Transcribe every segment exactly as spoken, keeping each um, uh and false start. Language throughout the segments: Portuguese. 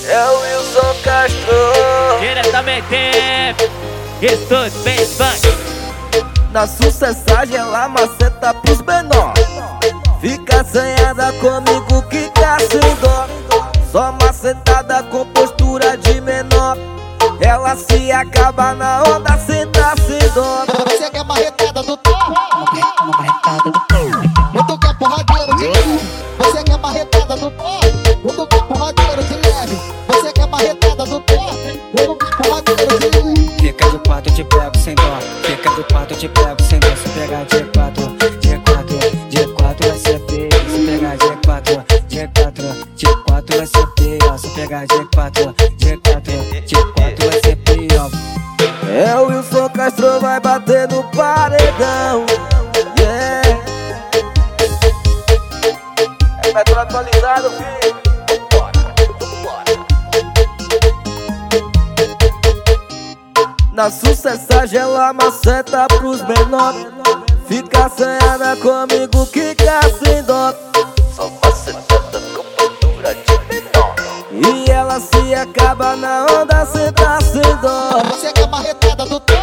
É o Wilson Castro. Diretamente Estúdio Bem Funk. Na sucessagem ela maceta pros menor. Fica assanhada comigo que tá sem dó. Só macetada com postura de menor. Ela se acaba na onda sem tá sem dó. Você quer marretada do tom? Muito que é porradeiro de leve. Você quer marretada do tom? Muito que é porradeiro de leve. Você quer marretada do tom? Muito que é porradeiro de leve. Fica de quatro, te pego sem dó. Fica de quatro, te pego sem dó. Se pegar de quatro, de quatro, de quatro vai ser feio. Se pegar de quatro, de quatro, de quatro vai ser feio. Se pegar de quatro, de quatro, de quatro vai ser feio. É o Wilson Castro, vai bater no paredão. Yeah. É metro atualizado, filho. Vambora, vambora. Na sucessagem ela maceta pros menores. Fica assanhada comigo que tá sem dó. Só macetada com postura de menor. E ela se acaba na onda sem tá sem dó. Você quer marretada do tom?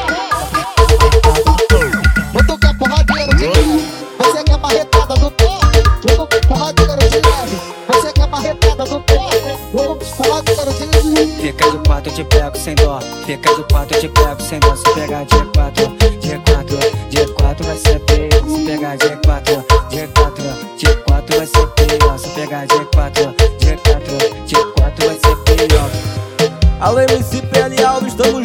Muito que é porradeiro de leve. Você quer marretada do tom? Muito que é porradeiro de leve. Você quer marretada do tom? Muito que é porradeiro de leve. Fica de quatro, te pego sem dó. Fica de quatro, te pego sem dó. Se pegar de quatro, de quatro, de quatro vai ser feio. Se pegar de quatro, de quatro, de quatro vai ser feio. Se pegar de quatro, de quatro, de quatro vai ser feio. Alô M C P L Alves, estamos